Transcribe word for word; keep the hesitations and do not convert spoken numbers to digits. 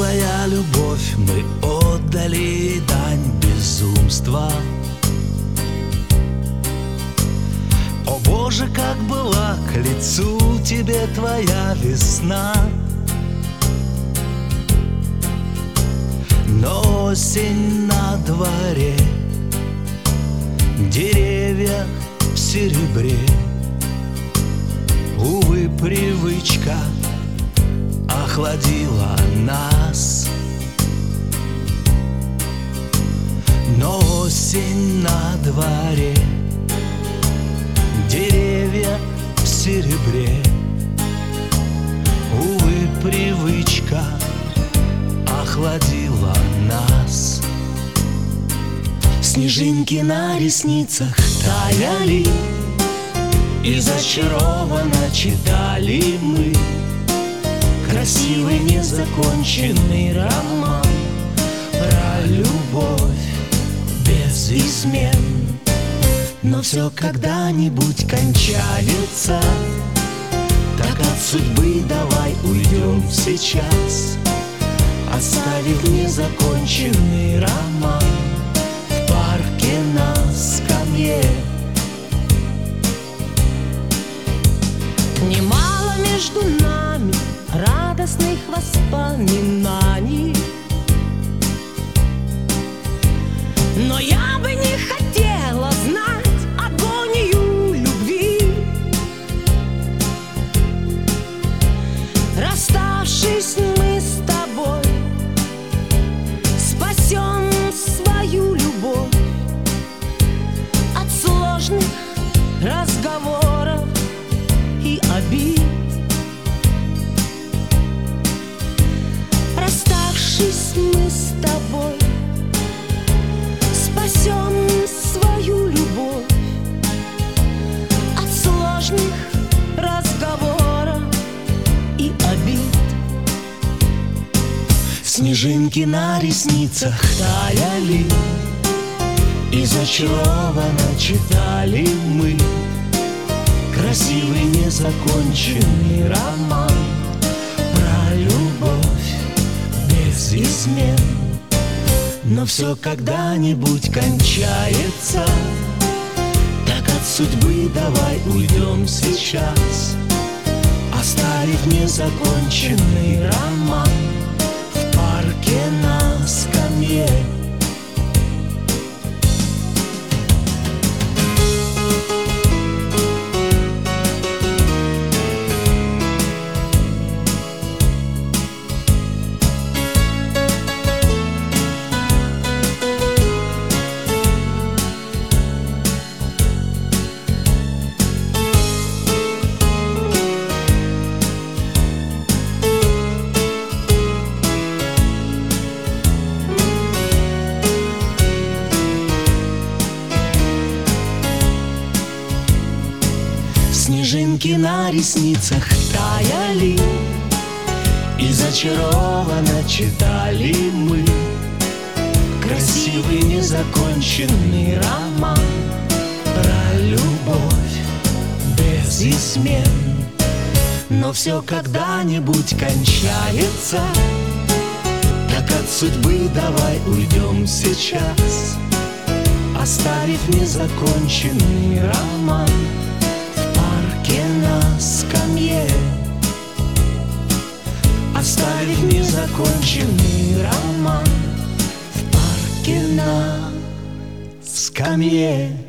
твоя любовь, мы отдали дань безумства. О Боже, как была к лицу тебе твоя весна. Но осень на дворе, деревья в серебре. Увы, привычка охладила нас. Но осень на дворе, деревья в серебре. Увы, привычка охладила нас. Снежинки на ресницах таяли, и зачарованно читали мы красивый незаконченный роман про любовь без измен. Но все когда-нибудь кончается, так от судьбы давай уйдем сейчас, оставив незаконченный роман в парке на скамье. Немало между нами радостных воспоминаний, но я бы не хотела знать агонию любви. Расставшись мы с тобой, спасем свою любовь от сложных разговоров и обид. Расставшись мы с тобой, спасем свою любовь от сложных разговоров и обид. Снежинки на ресницах таяли, и зачарованно читали мы красивый незаконченный роман про любовь без измен. Но все когда-нибудь кончается, так от судьбы давай уйдем сейчас, оставив незаконченный роман в парке на скамье. Снежинки на ресницах таяли, и зачарованно читали мы красивый незаконченный роман про любовь без измен. Но все когда-нибудь кончается, так от судьбы давай уйдем сейчас, оставив незаконченный роман на скамье. Оставив незаконченный роман в парке на скамье.